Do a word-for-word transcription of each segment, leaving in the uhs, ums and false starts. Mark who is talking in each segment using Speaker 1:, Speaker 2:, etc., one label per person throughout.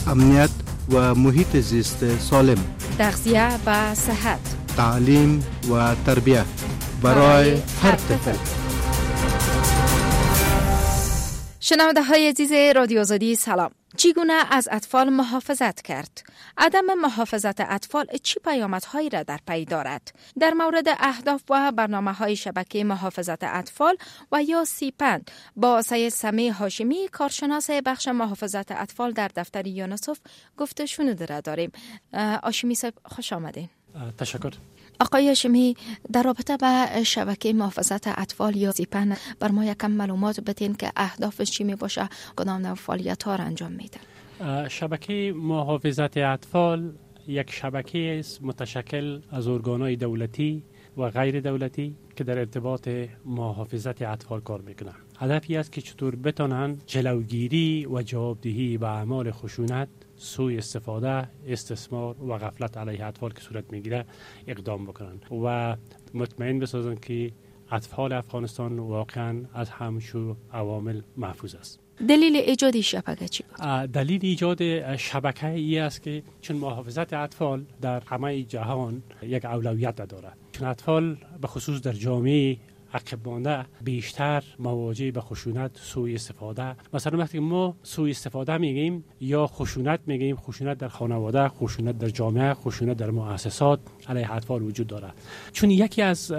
Speaker 1: امنیت و محیط زیست سالم،
Speaker 2: تغذیه و صحت،
Speaker 1: تعلیم و تربیت برای هر طفل.
Speaker 2: شنونده های عزیز رادیو آزادی سلام. چگونه از اطفال محافظت کرد؟ عدم محافظت اطفال چی پیامدهایی را در پی دارد؟ در مورد اهداف و برنامه‌های شبکه محافظت اطفال و یا سیپند با سید سمیع هاشمی کارشناس بخش محافظت اطفال در دفتر یونیسف گفته شنوده را داریم. هاشمی صاحب خوش آمدین.
Speaker 3: تشکر.
Speaker 2: آقای هاشمی، در رابطه با شبکه محافظت اطفال یا سیپن بر ما یکم معلومات بدین که اهدافش چی می باشه، کدام نوع فعالیت ها را انجام میده؟
Speaker 3: شبکه محافظت اطفال یک شبکه است متشکل از ارگان‌های دولتی و غیر دولتی که در ارتباط محافظت اطفال کار میکنن. هدفی است که چطور بتونن جلوگیری و جوابدهی به اعمال خشونت، سوء استفاده، استثمار و غفلت علیه اطفال که صورت میگیره اقدام بکنن و مطمئن بسازن که اطفال افغانستان واقعا از همشو عوامل محفوظ است.
Speaker 2: دلیل ایجاد شبکه چی بود؟
Speaker 3: دلیل ایجاد شبکه ای است که چون محافظت اطفال در همه جهان یک اولویت داره، چون اطفال به خصوص در جامعه عقب مانده بیشتر مواجه به خشونت، سوء استفاده. مثلا وقتی ما سوء استفاده میگیم یا خشونت میگیم، خشونت در خانواده، خشونت در جامعه، خشونت در مؤسسات علیه اطفال وجود داره. چون یکی از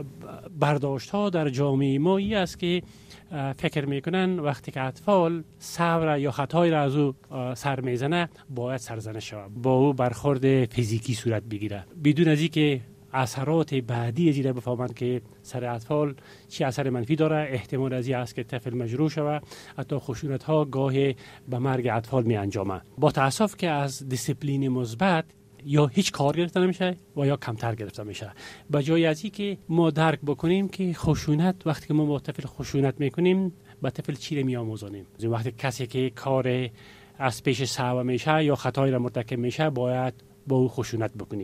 Speaker 3: برداشت ها در جامعه ما این است که فکر میکنن وقتی که اطفال صبر یا خطای را از او سر میزنه باید سرزنش شود، با او برخورد فیزیکی صورت بگیره، بدون از اینکه اثرات بعدی از این بفهمند که سر اطفال چه اثر منفی داره. احتمال از این است که طفل مجروح شود، حتی خشونت ها گاهی به مرگ اطفال می انجامه. با تاسف که از دیسیپلین مثبت یا هیچ کار گرفته نمیشه و یا کمتر گرفته میشه. به جای از این که ما درک بکنیم که خشونت، وقتی که ما با طفل خشونت میکنیم با طفل چی رو میآموزانیم. وقتی کسی که کار از پیش صعب میشه یا خطایی را مرتکب میشه باید با او خشونت بکنی.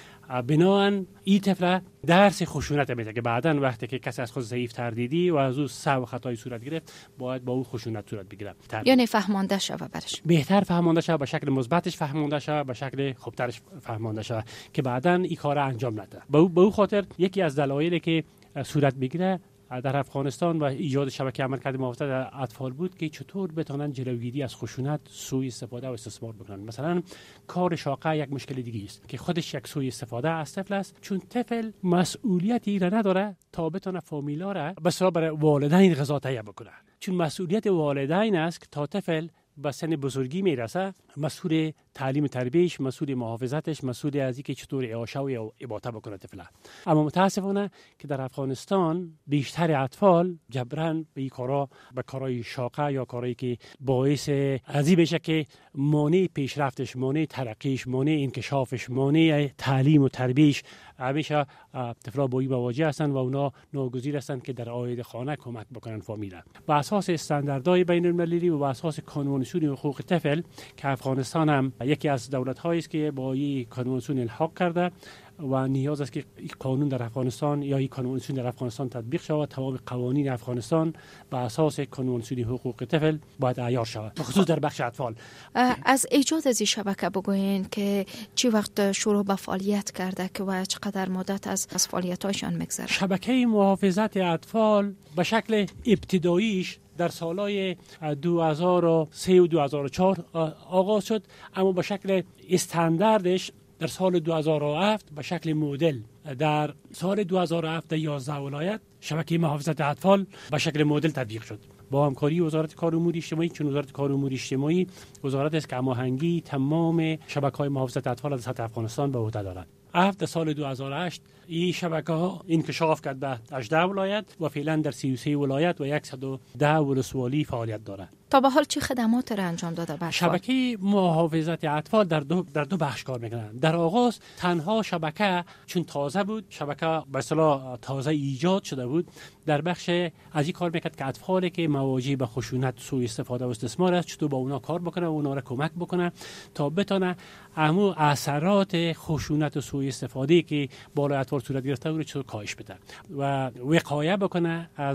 Speaker 3: بنابراین این طفل درس خشونت میده که بعداً وقتی که کسی از خود ضعیف تر دیدی و از او سو خطای صورت گرفت باید با او خشونت صورت بگیره.
Speaker 2: یعنی فهمانده شوه برش،
Speaker 3: بهتر فهمانده شوه، به شکل مثبتش فهمانده شوه، به شکل خوبترش فهمانده شوه که بعداً این کار انجام نده. به او به او خاطر یکی از دلایلی که صورت میگیره در افغانستان و ایجاد شبکه عملکرد محافظت اطفال بود که چطور بتونن جلوگیری از خشونت، سوء استفاده و استثمار بکنن. مثلا کار شاقه یک مشکل دیگه است که خودش یک سوء استفاده از طفل است، چون طفل مسئولیتی را نداره تا بتونه فامیلا را به صورت والدین غذا تهیه بکنه، چون مسئولیت والدین است که تا طفل به سن بزرگی میرسه مسئول تعلیم تربیتش، مسئول محافظتش، مسئول از اینکه چطور اعاشه و اباطه بکنه طفل. اما متاسفانه که در افغانستان بیشتر اطفال جبران به این کارا، به کارهای شاقه یا کارهایی که باعث ازی بشه که مانع پیشرفتش، مانع ترقیش، مانع انکشافش، مانع تعلیم و تربیتش همیشه طفلا با این مواجه هستند و اونا ناگزیر هستند که در عاید خانه کمک بکنن فامیلا. بر اساس استانداردهای بین المللی و بر اساس کنوانسیون حقوق طفل که افغانستان هم یکی از دولت‌هایی است که با این کنوانسیون الحاق کرده و نیاز است که این قانون در افغانستان یا این کنوانسیون در افغانستان تطبیق شود. تمام قوانین افغانستان بر اساس کنوانسیون حقوق طفل باید عیار شود، خصوص در بخش اطفال.
Speaker 2: از ایجاد از این شبکه بگوین که چی وقت شروع به فعالیت کرده که و چقدر مدت از از فعالیتاشان میگذره؟
Speaker 3: شبکه محافظت اطفال به شکل ابتداییش در سالهای دو هزار و سه و دو هزار و چهار آغاز شد، اما به شکل استانداردش در سال دو هزار و هفت به شکل مدل در سال دو هزار و هفت در یازده ولایت شبکه محافظت اطفال به شکل مدل تطبیق شد با همکاری وزارت کار و امور اجتماعی، چون وزارت کار و امور اجتماعی وزارت است که هماهنگی تمام شبکه‌های محافظت اطفال در سطح افغانستان به عهده دارد. هفت سال دو هزار و هشت این شبکه ها انکشاف کرد به هجده ولایت و فعلا در سی و سه ولایت و صد و ده ولسوالی فعالیت دارد.
Speaker 2: تا به حال چه خدمات را انجام داده به
Speaker 3: شبکه محافظت اطفال در دو در دو بخش کار میکنن. در آغاز تنها شبکه چون تازه بود، شبکه به اصطلاح تازه ایجاد شده بود، در بخش از این کار میکرد که اطفالی که مواجه به خشونت، سوء استفاده و استثمار است چطور با اونا کار بکنه و اونا را کمک بکنه تا بتونه همو اثرات خشونت و سوء استفاده که بالای اطفال صورت گرفته بود چطور کاهش بده و وقایه بکنه از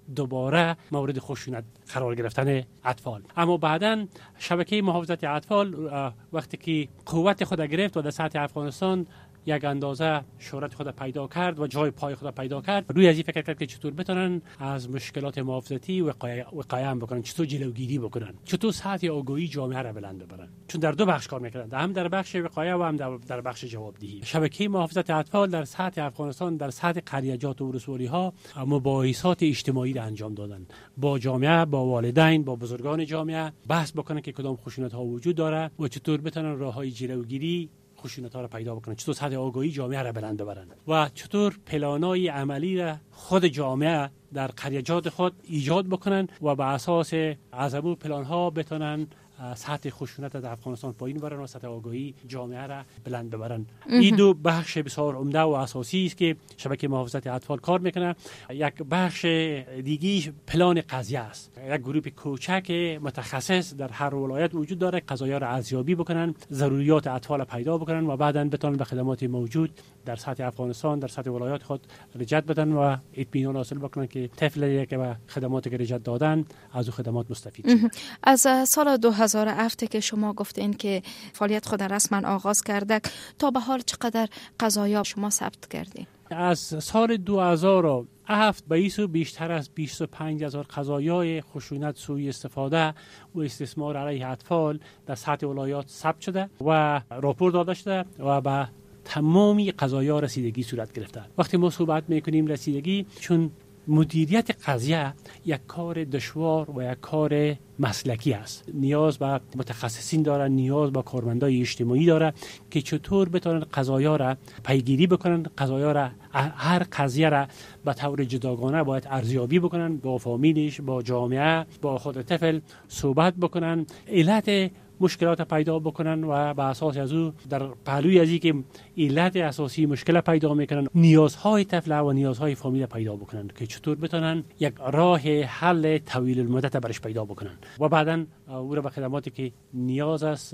Speaker 3: دوباره مورد خشونت قرار گرفتن اطفال. اما بعداً شبکه محافظت اطفال وقتی که قوت خود گرفت و در سطح افغانستان یک اندازه شهرت خود پیدا کرد و جای پای خود پیدا کرد، روی از این فکر کرد که چطور بتونن از مشکلات محافظتی وقایع هم بکنن، چطور جلوگیری بکنن، چطور سطح آگاهی جامعه را بلند ببرن. چون در دو بخش کار میکردن، هم در بخش وقایع و هم در, در بخش جوابدهی. شبکه محافظت اطفال در سطح افغانستان در سطح قریجات و ولسوالی ها مباحثات اجتماعی را انجام دادن، با جامعه، با والدین، با بزرگان جامعه بحث بکنن که کدام خشونت ها وجود داره و چطور بتونن راههای جلوگیری خشونت ها را پیدا بکنن، چطور سطح آگاهی جامعه را بلند ببرن و چطور پلانای عملی را خود جامعه در قریجات خود ایجاد بکنن و بر اساس از همون پلان ها بتونن سطح خشونت در افغانستان پایین ببرن و سطح آگاهی جامعه را بلند ببرن. این دو بخش بسیار عمده و اساسی است که شبکه محافظت اطفال کار میکنه. یک بخش دیگه پلان قضیه است. یک گروه کوچک متخصص در هر ولایت وجود داره، قضایا را ارزیابی بکنن، ضروریات اطفال پیدا بکنن و بعداً بتونن به خدمات موجود در سطح افغانستان در سطح ولایات خود رجعت بدن و اطمینان حاصل بکنن که طفلی که به خدماتی که رجعت دادن از او خدمات مستفید شد.
Speaker 2: از سال دو هزار و هفت که شما گفتین که فعالیت خود رسما آغاز کرده تا به حال چقدر قضایا شما ثبت کردین؟
Speaker 3: از سال دو هزار و هفت به ایسو بیشتر از بیست و پنج هزار قضایای خشونت، سوء استفاده و استثمار علیه اطفال در سطح ولایات ثبت شده و راپور داده شده و به تمامی قضایا رسیدگی صورت گرفته. وقتی ما صحبت میکنیم رسیدگی، چون مدیریت قضیه یک کار دشوار و یک کار مسلکی است، نیاز به متخصصین داره، نیاز به کارمندای اجتماعی داره که چطور بتونن قضایا را پیگیری بکنن، قضایا را هر قضیه را به طور جداگانه باید ارزیابی بکنن، با فامیلش، با جامعه، با خود طفل صحبت بکنن، علت مشکلات پیدا بکنن و به اساس از او در پهلوی از این که علت اساسی مشکل پیدا میکنن، نیازهای طفل و نیازهای فامیل پیدا بکنن که چطور بتونن یک راه حل طویل المدت برش پیدا بکنن و بعداً او را به خدماتی که نیاز است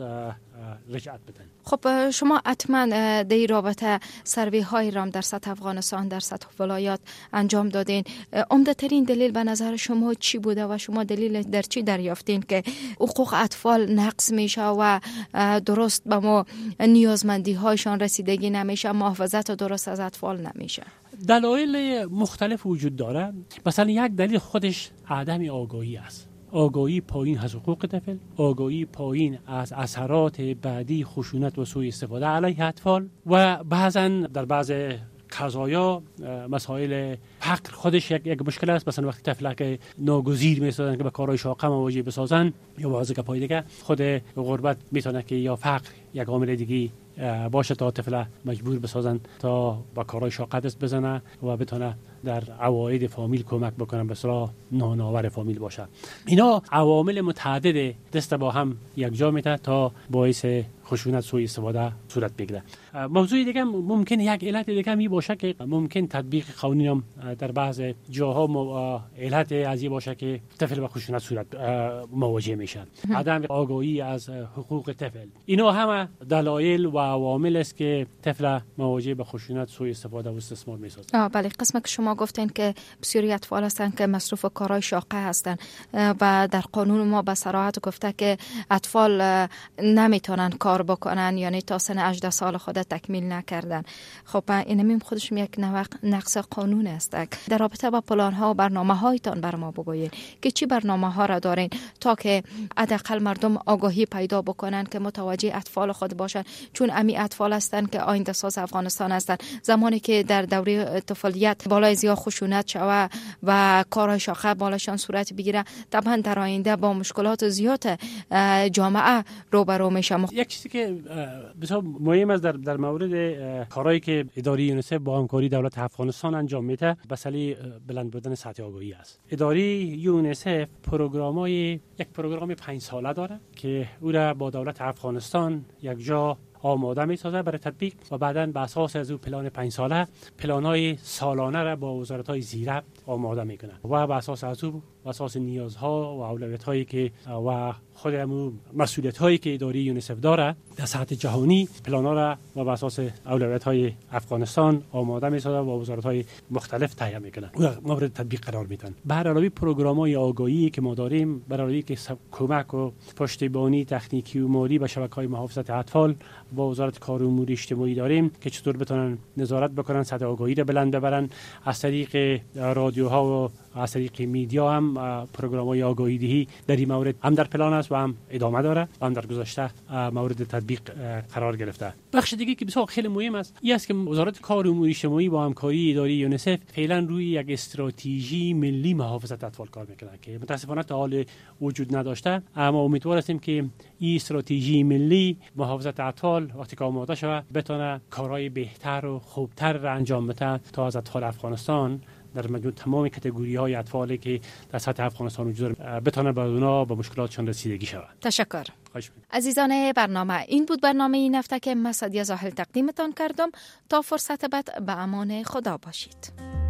Speaker 3: رجعت بدن.
Speaker 2: خب شما حتما در این رابطه سروی های رام در سطح افغانستان در سطح ولایات انجام دادین. عمده ترین دلیل به نظر شما چی بوده و شما دلیل در چی دریافتین که حقوق اطفال نقض میشه و درست به ما نیازمندی هایشان رسیدگی نمیشه، محافظت درست از اطفال نمیشه؟
Speaker 3: دلایل مختلف وجود داره. مثلا یک دلیل خودش عدم آگاهی است. آگاهی پایین از حقوق طفل، آگاهی پایین از اثرات بعدی خشونت و سوء استفاده علیه اطفال و بعضا در بعض قضایا مسائل فقر خودش یک, یک مشکل است. مثلا وقتی طفل که ناگزیر میسازن که به کارهای شاقه مواجه بسازن یا بعضی که پای دیگه خود غربت میتونه که یا فقر یک عامل دیگه باشه تا طفل مجبور بسازن تا با کارهای شاقه دست بزنه و بتونه در عواید فامیل کمک بکنن، به اصطلاح نانآور فامیل باشه. اینا عوامل متعدد دست با هم یکجا میته تا باعث خشونت سوء استفاده صورت بگیره. موضوع دیگه ممکن یک علت دیگه می باشه که ممکن تطبیق قانون هم در بعض جاها علت از این باشه که طفل به خشونت صورت مواجه میشه. عدم آگاهی از حقوق طفل. اینا همه دلایل و عوامل است که طفل مواجه به خشونت سوء استفاده و استثمار میسازه.
Speaker 2: آه بله، قسمی که شما گفتین که بسیاری اطفال هستن که مصروف کارهای شاقه هستن و در قانون ما به صراحت گفته که اطفال نمیتونن کار بکنن، یعنی تا سن هجده سال خود تکمیل نکردن. خب اینم خودش یک نقص قانون است. در رابطه با پلان ها و برنامه هایتان بر ما بگویید که چی برنامه ها را دارین تا که حداقل مردم آگاهی پیدا بکنن که متوجه اطفال خود باشن، چون امی اطفال هستن که آینده ساز افغانستان هستن. زمانی که در دوره طفولیت بالای زیاد خشونت شوه و کارهای شاقه بالاشان صورت بگیره، طبعا در آینده با مشکلات زیاد جامعه روبرو میشه.
Speaker 3: یک چیزی که بسیار مهم است در در مورد کارهایی که اداره یونیسف با همکاری دولت افغانستان انجام میده، مسئله بلند بودن سطح آگاهی است. اداره یونیسف پروگرامای یک پروگرام پنج ساله داره که او را با دولت افغانستان یک جا آماده میسازه برای تطبیق و بعداً به اساس از او پلان پنج ساله پلان‌های سالانه را با وزارت‌های زیر آماده میکنه و به اساس از او و اساس نیازها و اولویت‌هایی که و خودمون مسئولیت‌هایی که اداره یونیسف داره در سطح جهانی پلان‌ها را و بر اساس اولویت‌های افغانستان آماده می‌سازه و وزارت‌های مختلف تهیه می‌کنن و مورد تطبیق قرار میدن. به هر علاوه پروگرام‌های آگاهی که ما داریم برای که کمک و پشتیبانی تکنیکی و مالی به شبکه‌های محافظت اطفال با وزارت کار و امور اجتماعی داریم که چطور بتونن نظارت بکنن، سطح آگاهی را بلند ببرن. از طریق رادیوها و از طریق میدیا هم پروگرام‌های آگاهی دهی در این مورد هم در پلان است و هم ادامه داره و هم در گذشته مورد تطبیق قرار گرفته. بخش دیگه که بسیار خیلی مهم است این است که وزارت کار و امور اجتماعی با همکاری اداره یونیسف فعلا روی یک استراتژی ملی محافظت اطفال کار میکنه که متاسفانه تا حال وجود نداشته، اما امیدوار هستیم که این استراتژی ملی محافظت اطفال وقتی که آماده شود بتونه کارهای بهتر و خوبتر را انجام بده تا از اطفال افغانستان در مجموع تمام کاتگوری‌های اطفالی که در سطح افغانستان وجود دارند بتونه به اونا به مشکلاتشون رسیدگی شود.
Speaker 2: تشکر. عزیزان برنامه، این بود برنامه این هفته که من سعدیه زاهل تقدیمتان کردم. تا فرصت بعد به امان خدا باشید.